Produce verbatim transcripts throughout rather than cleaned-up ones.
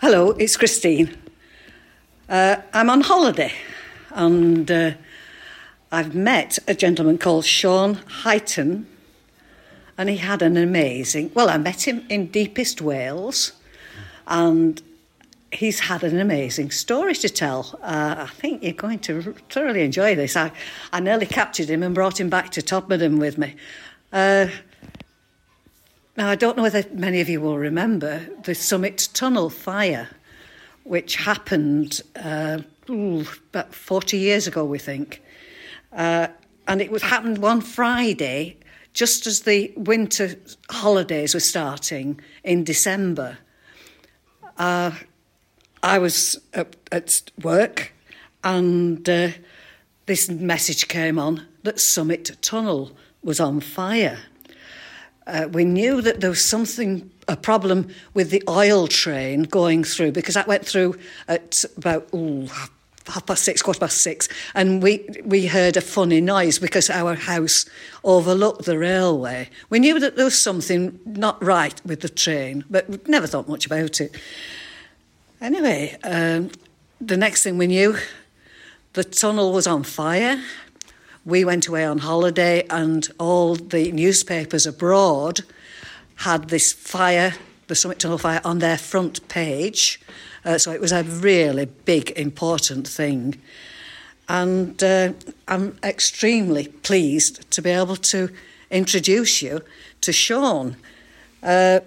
Hello, it's Christine. Uh, I'm on holiday and uh, I've met a gentleman called Sean Heighton, and he had an amazing... Well, I met him in deepest Wales, and he's had an amazing story to tell. Uh, I think you're going to thoroughly enjoy this. I, I nearly captured him and brought him back to Todmorden with me. Uh, now, I don't know whether many of you will remember the Summit Tunnel fire, which happened uh, ooh, about forty years ago, we think. Uh, and it was happened one Friday, just as the winter holidays were starting in December. Uh, I was at, at work, and uh, this message came on that Summit Tunnel was on fire. Uh, we knew that there was something, a problem with the oil train going through, because that went through at about ooh, half past six, quarter past six, and we, we heard a funny noise because our house overlooked the railway. We knew that there was something not right with the train, but we never thought much about it. Anyway, um, the next thing we knew, the tunnel was on fire. We went away on holiday, and all the newspapers abroad had this fire, the Summit Tunnel fire, on their front page. Uh, so it was a really big, important thing. And uh, I'm extremely pleased to be able to introduce you to Sean. Uh,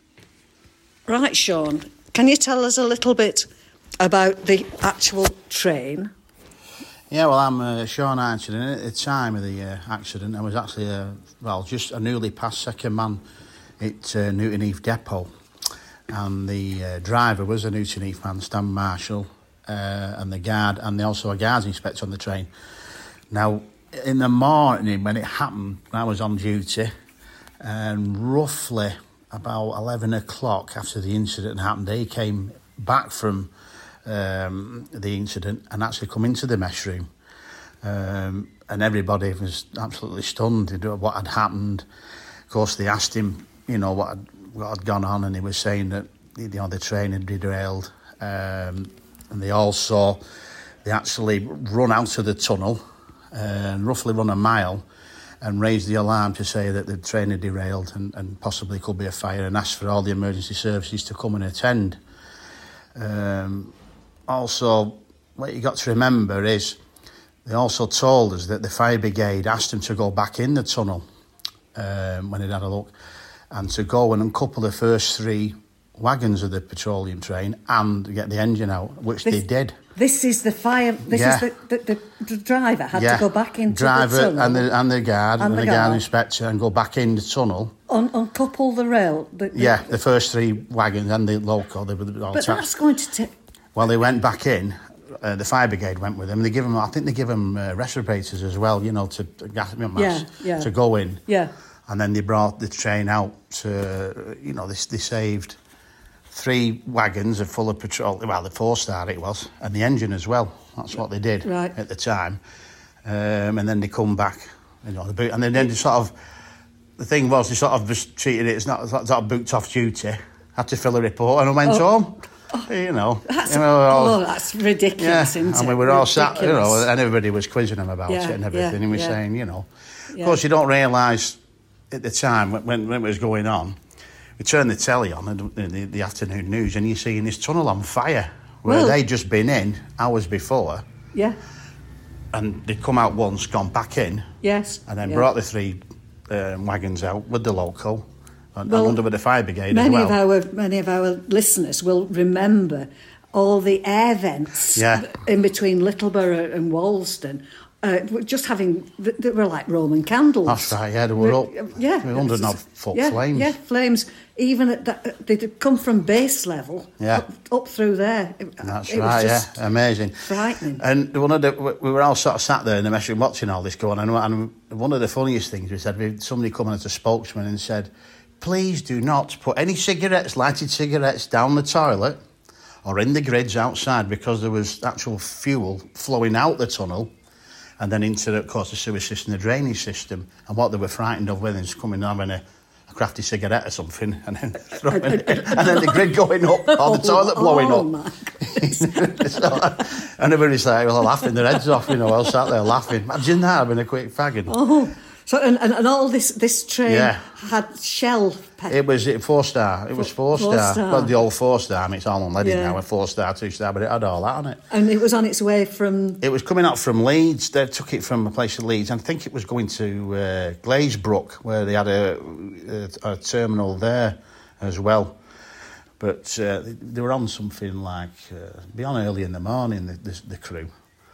right, Sean, can you tell us a little bit about the actual train? Yeah, well, I'm uh, Sean Heighton. At the time of the uh, accident, I was actually, uh, well, just a newly passed second man at uh, Newton Heath Depot. And the uh, driver was a Newton Heath man, Stan Marshall, uh, and the guard, and also a guards inspector on the train. Now, in the morning when it happened, I was on duty, and roughly about eleven o'clock after the incident happened, they came back from um, the incident and actually come into the mess room. Um, and everybody was absolutely stunned at what had happened. Of course, they asked him, you know, what had, what had gone on, and he was saying that, you know, the train had derailed. Um, and they all saw, they actually run out of the tunnel and roughly run a mile and raised the alarm to say that the train had derailed and, and possibly could be a fire, and asked for all the emergency services to come and attend. Um, also, what you got to remember is they also told us that the fire brigade asked them to go back in the tunnel um, when they'd had a look, and to go and uncouple the first three wagons of the petroleum train and get the engine out, which this, they did. This is the fire. This yeah. is the, the, the, the driver had yeah. to go back into driver the tunnel. and the and the guard and, and the, the guard, guard inspector, and go back in the tunnel. Un- uncouple the rail. The, the, yeah, the first three wagons and the loco. They were all but attached. That's going to take. Well, they went back in. Uh, the fire brigade went with them. They give them, I think they give them uh, respirators as well, you know, to gas masks yeah, yeah. to go in. Yeah. And then they brought the train out to, you know, they, they saved three wagons of full of petrol. Well, the four-star it was, and the engine as well. That's what they did right. at the time. Um, and then they come back, you know, the boot, and then, then they sort of, the thing was, they sort of just treated it as not sort of booked off duty, had to fill a report, and I went oh. home. Oh, you know, that's, you know all, oh, that's ridiculous, yeah, isn't it? And we were all ridiculous. sat, you know, and everybody was quizzing him about yeah, it and everything. Yeah, and he was yeah. saying, you know, yeah. of course, you don't realise at the time when, when, when it was going on, we turned the telly on, the, the, the afternoon news, and you're seeing this tunnel on fire, where well, they'd just been in hours before. Yeah. And they'd come out once, gone back in. Yes. And then yeah. brought the three um, wagons out with the local. And well, under with the fire brigade many as well. Of our, many of our listeners will remember all the air vents yeah. in between Littleborough and Walsden, uh, just having, they were like Roman candles. That's right, yeah, they were up, yeah, one hundred odd foot yeah, flames. Yeah, flames, even at that, they'd come from base level yeah. up, up through there. It, That's it right, was just yeah, amazing. Frightening. And one of the, we were all sort of sat there in the mess room watching all this going on, and one of the funniest things we said, we had somebody come in as a spokesman and said, please do not put any cigarettes, lighted cigarettes, down the toilet or in the grids outside, because there was actual fuel flowing out the tunnel and then into, the, of course, the sewer system, the drainage system. And what they were frightened of with is coming and having a, a a crafty cigarette or something, and then throwing it, and then the grid going up, or the toilet blowing oh, up. My So, and everybody's like, well, laughing their heads off, you know, all sat there laughing. Imagine that, having a quick fagging. Oh, so and, and, and all this this train Yeah. had shell pepper. It was it four star. It was four, Four star. star. Well, the old four star. I mean, it's all unleaded Yeah. now. A four star, two star, but it had all that on it. And it was on its way from... It was coming up from Leeds. They took it from a place in Leeds, and I think it was going to uh, Glazebrook, where they had a, a, a terminal there as well. But uh, they, they were on something like uh, beyond early in the morning. The, the, the crew.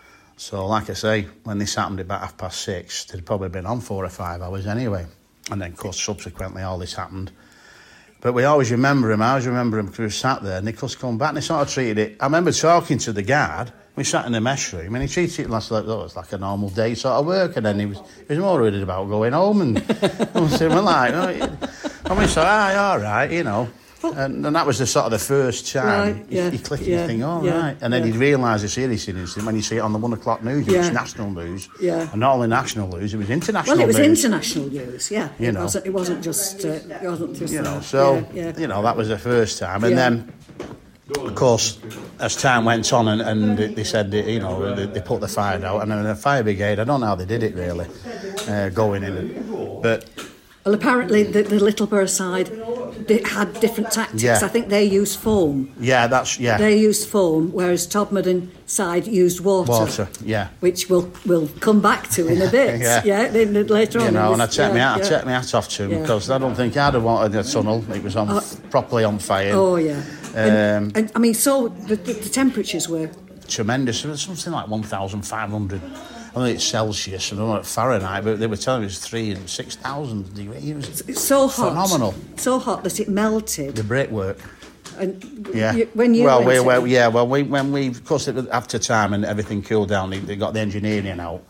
So, like I say, when this happened about half past six, they'd probably been on four or five hours anyway. And then, of course, subsequently, all this happened. But we always remember him. I always remember him because we were sat there. Nicholas come back and he sort of treated it. I remember talking to the guard. We sat in the mess room and he treated it like, oh, it's like a normal day sort of work. And then he was he was more worried about going home. And I was saying, well, like, oh, and we said, ah, all right, you know. And, and that was the sort of the first time Right, yeah, you, you click and yeah, you think, oh, yeah, right. And then yeah. you'd realise the seriousness when you see it on the one o'clock news. It Yeah. was national news. Yeah. And not only national news, it was international Well, it was news. international news, yeah. You it know. wasn't, it wasn't just... Uh, it wasn't just You know, uh, so, yeah, yeah. you know, that was the first time. And Yeah. then, of course, as time went on and, and they, they said, that, you know, they, they put the fire out. And then the fire brigade, I don't know how they did it, really, uh, going in. And, but... Well, apparently the, the Littleborough side they had different tactics. Yeah. I think they used foam. Yeah, that's, yeah. They used foam, whereas Todmorden side used water. Water, yeah. Which we'll, we'll come back to in a bit. Yeah. yeah then later on. You know, in and I this- take, yeah, my, I yeah. take my hat off to him Yeah. because I don't think I'd have wanted a tunnel. It was on Oh. properly on fire. Oh, yeah. Um, and, and, I mean, so the, the, the temperatures were... Tremendous. It was something like one thousand five hundred. I don't know it's Celsius, I don't know it's Fahrenheit, but they were telling me it was three and six thousand degrees. It was It's so hot. phenomenal. So hot that it melted. The brickwork. And Yeah. you, when you well, went we, to- well, yeah. Well, we when we of course it was after time and everything cooled down, they, they got the engineering out.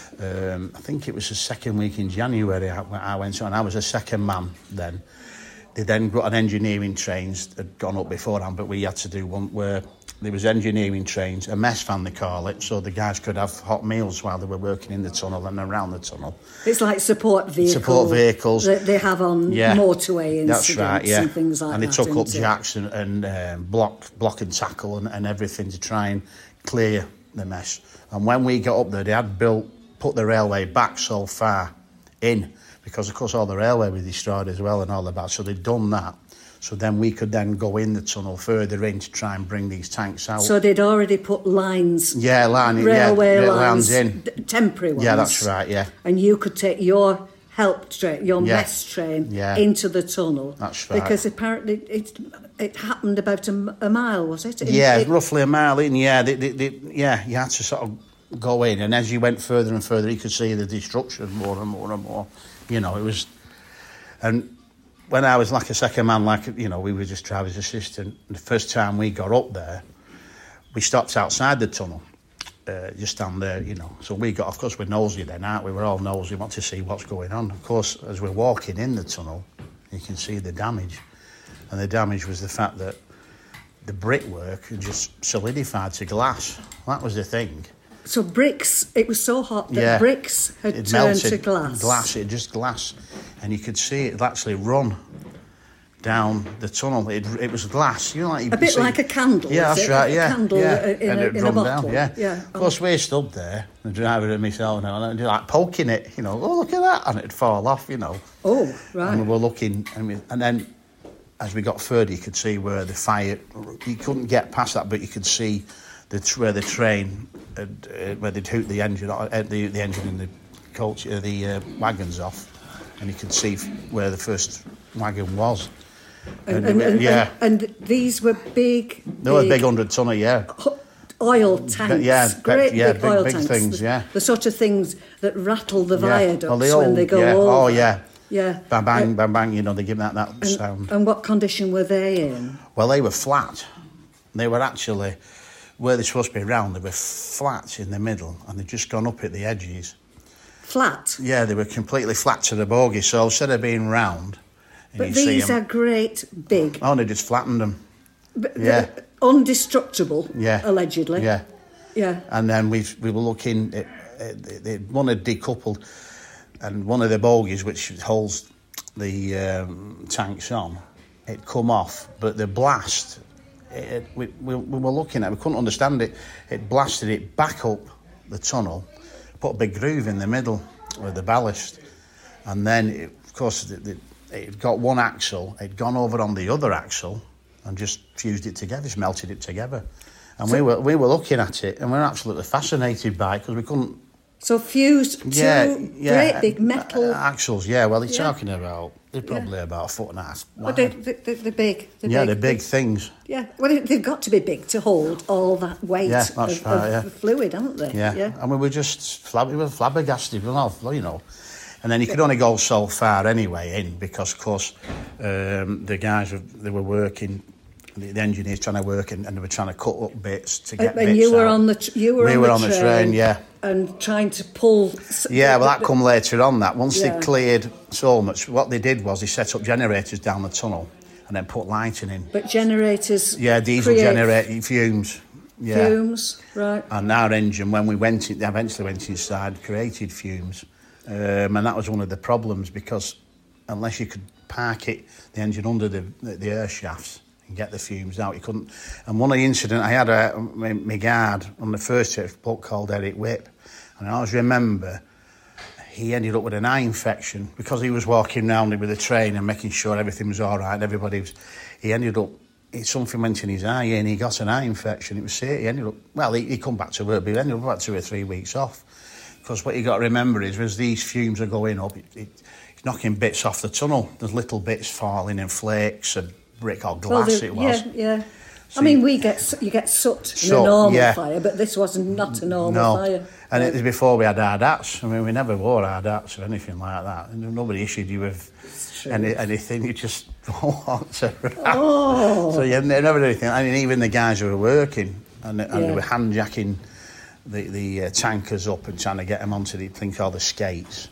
Um, I think it was the second week in January I, I went on. I was a second man then. They then got an engineering trains had gone up beforehand, but we had to do one where there was engineering trains, a mess van they call it, so the guys could have hot meals while they were working in the tunnel and around the tunnel. It's like support vehicles. Support vehicles. That they have on Yeah, motorway incidents that's right, yeah. and things like and they that. took up isn't it? jacks and, and um, block, block and tackle and, and everything to try and clear the mess. And when we got up there, they had built, put the railway back so far in, because of course all the railway was destroyed as well and all of that. So they'd done that. So then we could then go in the tunnel further in to try and bring these tanks out. So they'd already put lines, yeah, line, railway yeah, lines, lines in. d- temporary ones. Yeah, that's right. Yeah, And you could take your help train, your Yeah. mess train, Yeah. into the tunnel. That's right. Because apparently it it happened about a, m- a mile, was it? In- yeah, it- roughly a mile in. Yeah, they, they, they, yeah, you had to sort of go in, and as you went further and further, you could see the destruction more and more and more. You know, it was, and when I was like a second man, like you know, we were just driver's assistant. The first time we got up there, we stopped outside the tunnel, uh, just down there, you know. So we got, of course, we're nosy then, aren't we? We're all nosy, want to see what's going on. Of course, as we're walking in the tunnel, you can see the damage, and the damage was the fact that the brickwork had just solidified to glass. That was the thing. So bricks, it was so hot that Yeah. bricks had It turned melted to glass. Glass, it just glass, and you could see it actually run down the tunnel. It, it was glass, you know, like you A bit see, like a candle. Yeah, is that's it? right. A Yeah, candle yeah. in, and a, it in a run bottle. down. Yeah. yeah. Of course, we stood there, the driver and myself, and they're like poking it. You know, oh look at that, and it'd fall off. You know. Oh, And we right. were looking, and, we, and then as we got further, you could see where the fire. You couldn't get past that, but you could see the tr- where the train, had, uh, where they'd hoot the engine, uh, the the engine and the coach, uh, the uh, wagons off, and you could see f- where the first wagon was. And, And, and, and, yeah, and, and these were big, they were big hundred tonner, yeah. oil tanks. yeah, great big- yeah, big big- oil big tanks. things, the, yeah. The sort of things that rattle the Yeah. viaducts Well, they when all- they go yeah. over. Oh yeah, Yeah. bang bang Uh, bang bang. You know, they give that that and, sound. and what condition were they in? Well, they were flat. They were actually where they're supposed to be round. They were flat in the middle, and they'd just gone up at the edges. Flat. Yeah, they were completely flat to the bogie. So instead of being round, and But you see these 'em- are great big. oh, they just flattened them. But Yeah. they're Undestructible, Yeah, allegedly. Yeah, Yeah. and then we we were looking. At, at, at, one had decoupled, and one of the bogies, which holds the um, tanks on, it come off, but the blast, it, it, we, we, we were looking at it, we couldn't understand it. It blasted it back up the tunnel, put a big groove in the middle with the ballast, and then, it, of course, it, it, it got one axle, it had gone over on the other axle, and just fused it together, just melted it together. And so, we were we were looking at it, and we were absolutely fascinated by it, because we couldn't... So fused two yeah, yeah, great big metal... Uh, axles, yeah, well, they're yeah. talking about, they're probably yeah. about a foot and a half wide. Oh, they, they, they're big. They're yeah, big. they're big things. Yeah, well, they've got to be big to hold all that weight yeah, that's of, right, of yeah. fluid, haven't they? Yeah, yeah. and we were just flab- we were flabbergasted, we were, you know. And then you could only go so far anyway in, because, of course, um, the guys, were, they were working... The, the engineers trying to work and, and they were trying to cut up bits to get and bits you were out. on the tr- you were we on were the on train the train, yeah, and trying to pull. Yeah, well, that come later on. That once yeah. they cleared so much, what they did was they set up generators down the tunnel and then put lighting in. But generators, yeah, diesel generator fumes, yeah, fumes, right. And our engine, when we went, in, they eventually went inside, created fumes, um, and that was one of the problems, because unless you could park it, the engine under the the, the air shafts, and get the fumes out, you couldn't. And one of the incident, I had a my, my guard on the first trip, a bloke called Eric Whip, and I always remember he ended up with an eye infection because he was walking round with a train and making sure everything was all right. Everybody was. He ended up. It, something went in his eye and he got an eye infection. It was serious. He ended up. Well, he, he come back to work, but he ended up about two or three weeks off. Because what you got to remember is, as these fumes are going up, it, it, it's knocking bits off the tunnel. There's little bits falling and flakes and brick or glass. Well, the, it was. Yeah, yeah. So I mean, you, we get you get soot in so, a normal yeah. fire, but this was not a normal no. fire. And yeah. it was before we had hard hats. I mean, we never wore hard hats or anything like that. And nobody issued you with any, anything. You just walked around. Oh. So you never did anything. I mean, even the guys who were working and, and yeah. they were handjacking the, the uh, tankers up and trying to get them onto the thing called the skates.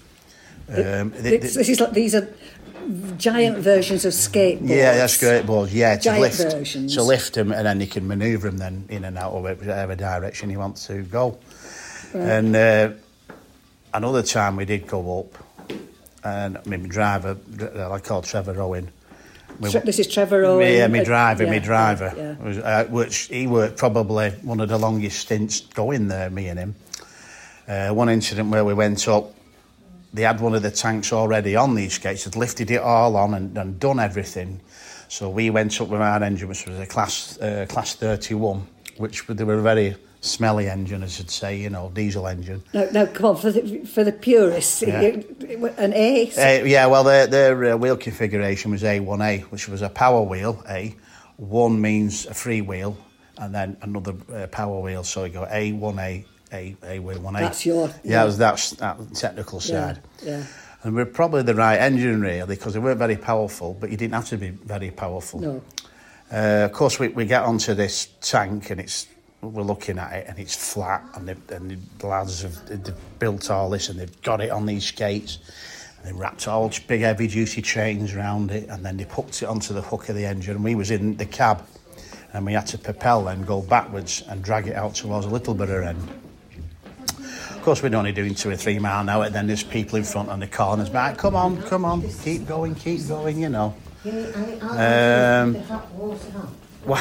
Um, it, they, this is like, these are giant versions of skateboards. Yeah, that's skateboards. Yeah, to giant lift, versions. to lift them, and then you can manoeuvre them then in and out of whatever direction you want to go. Right. And uh, another time we did go up, and I mean, my driver, I called Trevor Owen. We, Tre- this is Trevor Owen. Yeah, my driver, yeah, my driver. Yeah, yeah. Was, uh, which he worked probably one of the longest stints going there, me and him. Uh, one incident where we went up, they had one of the tanks already on these skates, had lifted it all on and, and done everything. So we went up with our engine, which was a class uh, class thirty-one, which they were a very smelly engine, as I'd say, you know, diesel engine. No, no, come on, for the, for the purists, Yeah. an A? Uh, yeah, well, their, their uh, wheel configuration was A one A, which was a power wheel, A. One means a free wheel, and then another uh, power wheel, so you go A one A, A, A wheel one A. That's your... Yeah, yeah. That's, that's that technical side. Yeah, yeah. And we're probably the right engine, really, because they weren't very powerful, but you didn't have to be very powerful. No. Uh, of course, we, we get onto this tank, and it's we're looking at it, and it's flat, and, they, and the lads have they've built all this, and they've got it on these skates, and they wrapped all big heavy-duty chains around it, and then they hooked it onto the hook of the engine, and we was in the cab, and we had to propel and go backwards and drag it out towards a Littleborough end. Of course, we're only doing two or three mile an hour, and then there's people in front on the corners, right, come on, come on, keep going, keep going, you know. Um, well,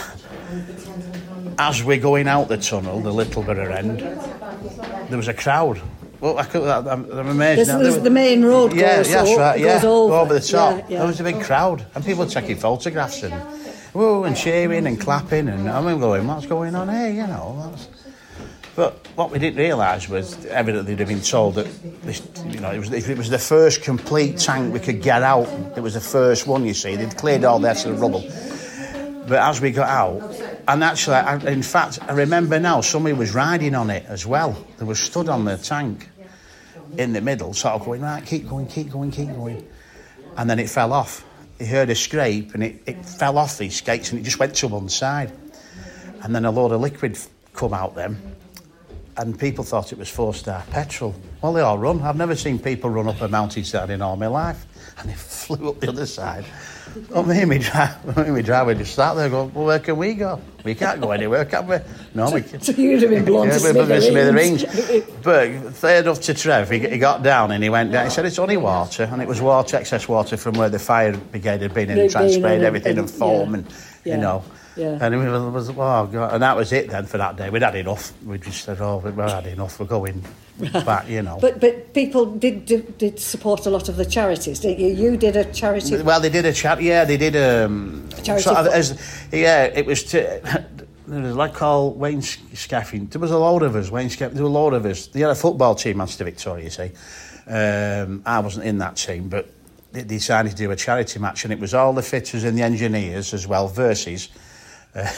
as we're going out the tunnel, the Littleborough end, there was a crowd. Well, I could, I'm, I'm amazed. This now. was There, the main road goes, yeah, that's up, right, yeah, goes over. over the top. Yeah, yeah. There was a big crowd, and people were taking photographs and whoa, and cheering and clapping, and I'm going, what's going on here, you know? That's... But what we didn't realise was, evidently they'd been told that this, you know, it was it was the first complete tank we could get out. It was the first one, you see. They'd cleared all the sort of rubble. But as we got out, and actually, I, in fact, I remember now somebody was riding on it as well. They were stood on the tank in the middle, sort of going, right, keep going, keep going, keep going. And then it fell off. He heard a scrape, and it, it fell off these skates, and it just went to one side. And then a load of liquid come out then. and people thought it was four-star petrol. Well, they all run. I've never seen people run up a mountainside in all my life. And they flew up the other side. Oh, me and my driver, me and my driver just sat there going, well, where can we go? We can't go anywhere, can we? No, we can't. So you'd have been blown to smithereens. But fair enough to Trev, he, he got down and he went down. He said, it's only water. And it was water, excess water from where the fire brigade had been and transferred everything and, and foam yeah, and, yeah, you know. Yeah. And it was, oh, God. And that was it then for that day. We'd had enough. We just said, oh, we've had enough. We're going back, you know. But but people did, did did support a lot of the charities, didn't you? You did a charity. Well, they did a charity. Yeah, they did um, a charity. Sort of, as, yeah, it was. To, there was a lad called Wayne Scaffing. There was a load of us. Wayne Scaffing. There were a load of us. They had a football team, Manchester Victoria. You see, um, I wasn't in that team, but they decided to do a charity match, and it was all the fitters and the engineers as well versus uh,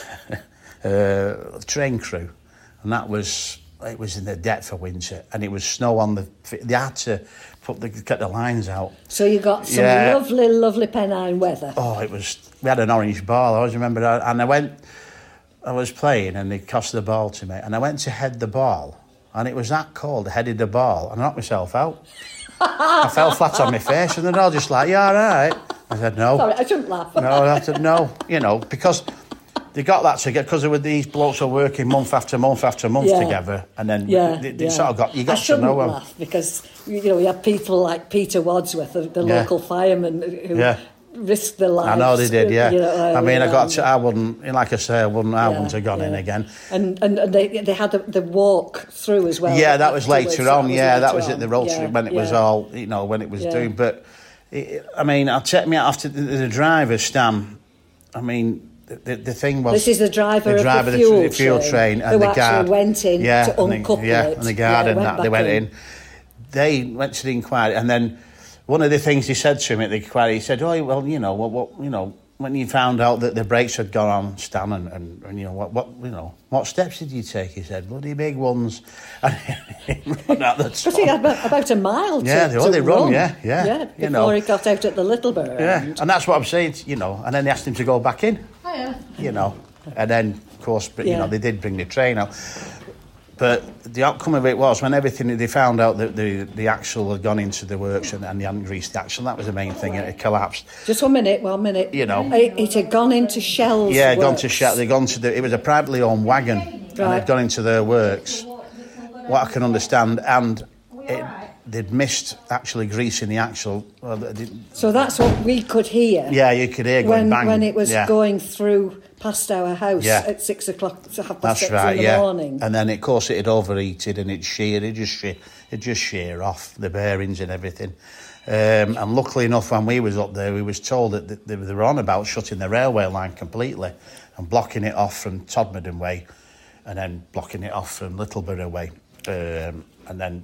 uh, train crew, and that was. It was in the depth of winter, and it was snow on the. They had to put the get the lines out. So you got some yeah. lovely, lovely Pennine weather. Oh, it was. We had an orange ball. I always remember that. And I went. I was playing, and they tossed the ball to me, and I went to head the ball, and it was that cold. I headed the ball, and I knocked myself out. I fell flat on my face, and they're all just like, "You all right?" I said, "No." Sorry, I shouldn't laugh. No, I said no. You know, because. They got that together because there were these blokes were working month after month after month yeah. together, and then yeah, they, they yeah. sort of got you got I to know them. Laugh because you know we had people like Peter Wadsworth, the, the yeah. local fireman, who yeah. risked their lives. I know they did, yeah. You know, I mean, um, I got to, I wouldn't, like I say, I wouldn't, I yeah, wouldn't have gone yeah. in again. And and, and they they had the, the walk through as well. Yeah, that was later on. Yeah, later that was on. at the Rotary yeah, when it yeah. was all, you know, when it was yeah. doing. But it, I mean, I'll take me out after the, the driver, Stan. I mean. The, the thing was... This is the driver, the driver of the fuel, the, the fuel train, train and who the guard went in yeah, to uncouple the, yeah, it. and the guard yeah, and that, they went in. in. They went to the inquiry, and then one of the things he said to him at the inquiry, he said, "Oh, well, you know, what, what you know, when you found out that the brakes had gone on, Stan, and, and, and you know, what, what, you know, what steps did you take?" He said, "Bloody big ones." And he ran out the top. But he had about, about a mile to, yeah, they, to they run. run, yeah, yeah. Yeah, before you know. he got out at the Littleborough. Yeah, and, and that's what I'm saying, you know, and then they asked him to go back in. Oh, yeah. You know, and then, of course, you yeah. know, they did bring the train out. But the outcome of it was, when everything, they found out that the, the axle had gone into the works and, and they hadn't greased the axle, that was the main thing, and it collapsed. Just one minute, one minute. You know. It, it had gone into Shell's Yeah, works. gone to Shell. They'd gone to the, it was a privately owned wagon, right. and they'd gone into their works. What I can understand, and it, they'd missed actually greasing the axle. Well, they, so that's what we could hear. Yeah, you could hear when, going bang. When it was yeah. going through past our house yeah. at six o'clock, so half past That's six right, in the yeah. morning. And then, of course, it had overheated and it sheared, it just shear, it just shear off the bearings and everything. Um, and luckily enough, when we was up there, we was told that they were on about shutting the railway line completely and blocking it off from Todmorden way, and then blocking it off from Littleborough way. Um, and then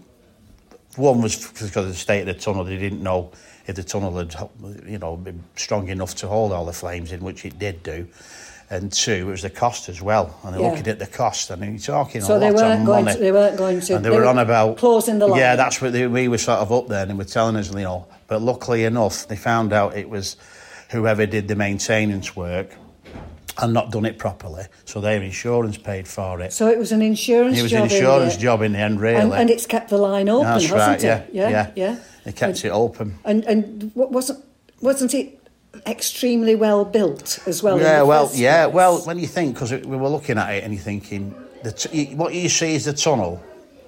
one was because of the state of the tunnel. They didn't know if the tunnel had, you know, been strong enough to hold all the flames in, which it did do. And two, it was the cost as well. And they're yeah. looking at the cost, and you're talking so a they lot weren't of going money. To, they weren't going to. And they, they were, were on about closing the line. Yeah, that's what they, we were sort of up there, and they were telling us, you know. But luckily enough, they found out it was whoever did the maintenance work and not done it properly, so their insurance paid for it. So it was an insurance. It was job an insurance in job in the end, really. And, and it's kept the line open, that's hasn't right, it? Yeah, yeah, yeah. yeah. They kept and, it open. And and wasn't wasn't it extremely well built as well? Yeah, in the well, first yeah, place? well. When you think, because we were looking at it, and you're thinking, the t- what you see is the tunnel,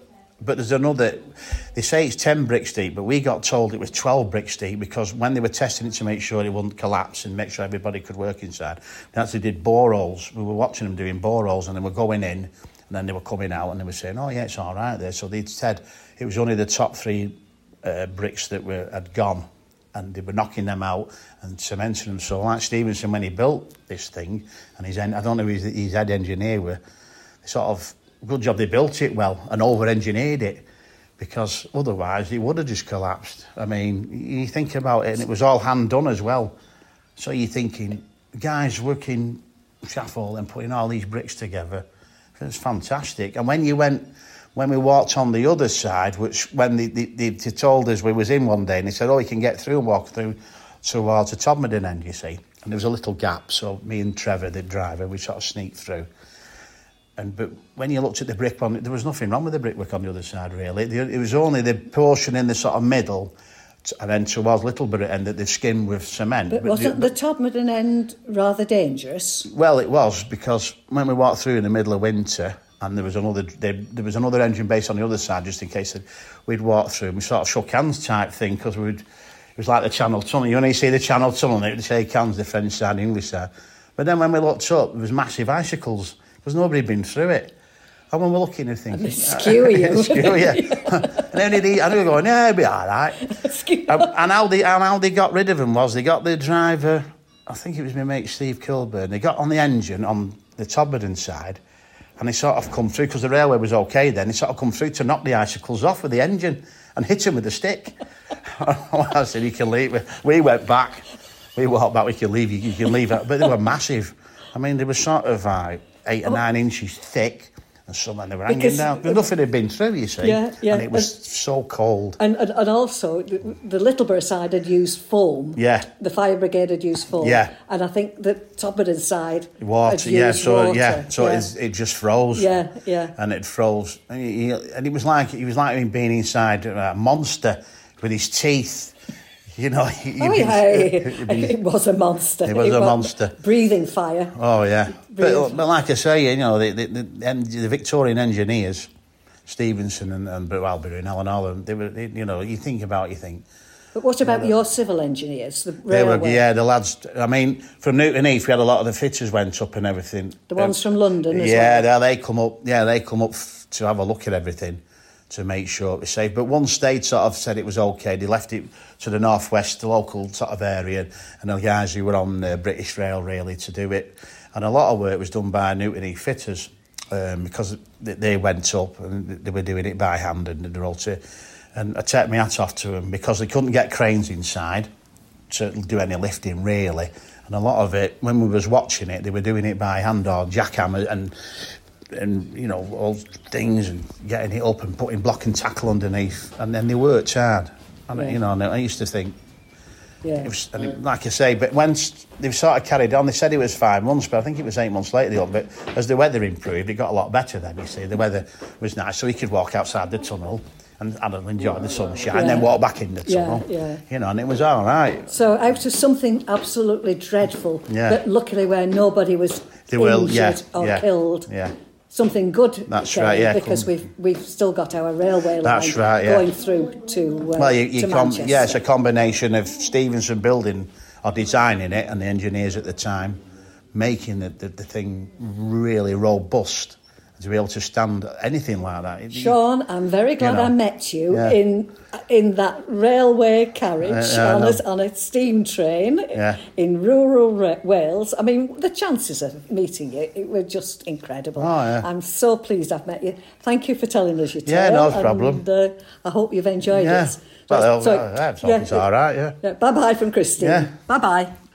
but there's another. They say it's ten bricks deep, but we got told it was twelve bricks deep because when they were testing it to make sure it wouldn't collapse and make sure everybody could work inside, they actually did boreholes. We were watching them doing boreholes, and they were going in, and then they were coming out, and they were saying, "Oh yeah, it's all right there." So they said it was only the top three uh, bricks that were had gone, and they were knocking them out and cementing them. So like Stevenson, when he built this thing, and his I don't know who his, his head engineer were, sort of good job they built it well and over-engineered it, because otherwise it would have just collapsed. I mean, you think about it, and it was all hand done as well. So you're thinking, guys working scaffold and putting all these bricks together, it's fantastic. And when you went, when we walked on the other side, which when they, they, they told us we was in one day, and they said, "Oh, you can get through and walk through towards the Todmorden end, you see." And there was a little gap, so me and Trevor, the driver, we sort of sneaked through. And but when you looked at the brick on, there was nothing wrong with the brickwork on the other side, really. It was only the portion in the sort of middle, and then towards Littleborough end that they skimmed with cement. But, but wasn't the, the Todmorden end rather dangerous? Well, it was, because when we walked through in the middle of winter, and there was another there, there was another engine base on the other side, just in case that we'd walk through, and we sort of shook hands type thing, because we'd it was like the Channel Tunnel. You know, you see the Channel Tunnel, and they'd shake hands, the French side, the English side. But then when we looked up, there was massive icicles, because nobody had been through it. And when we're looking and thinking... And skewer you. Skewer you. And then he'd, and we were going, yeah, it'll be all right. and, and, how they, and how they got rid of them was, they got the driver, I think it was my mate Steve Kilburn, they got on the engine on the Todmorden side, and they sort of come through, because the railway was OK then, they sort of come through to knock the icicles off with the engine and hit him with a stick. I said, you can leave. We went back. We walked back, we can leave, you, you can leave. But they were massive. I mean, they were sort of uh, eight or nine inches thick, and some and they were hanging because, down. Because nothing had been through, you see. Yeah, yeah. And it was and, so cold. And, and and also, the, the Littleborough side had used foam. Yeah. The fire brigade had used foam. Yeah. And I think the Todmorden side water, had used yeah, so, water. Yeah, so yeah. It, it just froze. Yeah, yeah. And it froze. And, he, and it was like it was like him being inside a monster with his teeth. You know, he, oh, yeah, it, it was a monster. It was it a was monster. Breathing fire. Oh, yeah. But, but like I say, you know, the, the, the, the Victorian engineers, Stevenson and, and well, Brunel and all of them, they were, they, you know, you think about, you think. But what about you know, your civil engineers, the they railway? Were, yeah, the lads, I mean, from Newton Heath, we had a lot of the fitters went up and everything. The ones um, from London as yeah, well? Yeah, they come up, yeah, they come up f- to have a look at everything, to make sure it was safe. But one state sort of said it was OK. They left it to the northwest, the local sort of area, and the guys who were on uh, British Rail, really, to do it. And a lot of work was done by Newton Heath fitters, um, because they went up and they were doing it by hand, and they're all to, and I take my hat off to them, because they couldn't get cranes inside to do any lifting, really. And a lot of it, when we was watching it, they were doing it by hand, or jackhammer, and and you know, all things, and getting it up and putting block and tackle underneath, and then they worked hard. And yeah. you know, and I used to think, yeah, it was, and it, like I say, but when they've sort of carried on, they said it was five months, but I think it was eight months later. They up, but as the weather improved, it got a lot better. Then you see, the weather was nice, so he could walk outside the tunnel and, and enjoy the sunshine, yeah. and then walk back in the tunnel. Yeah, yeah. You know, and it was all right. So out of something absolutely dreadful, yeah. but luckily where nobody was they injured will, yeah, or yeah, killed. Yeah. Something good. That's came, right, yeah. Because come. we've we've still got our railway line That's right, yeah. going through to uh, well, you, you to com- Manchester. Yeah, it's a combination of Stevenson building or designing it, and the engineers at the time making the, the, the thing really robust to be able to stand anything like that. Sean, I'm very glad you know, I met you yeah. in in that railway carriage uh, on, a, on a steam train yeah. in rural Ra- Wales. I mean, the chances of meeting you it were just incredible. Oh, yeah. I'm so pleased I've met you. Thank you for telling us your tale. Yeah, no and, problem. Uh, I hope you've enjoyed yeah. it. Well, so, yeah, it's all right, yeah. yeah, bye-bye from Christine. Yeah. Bye-bye.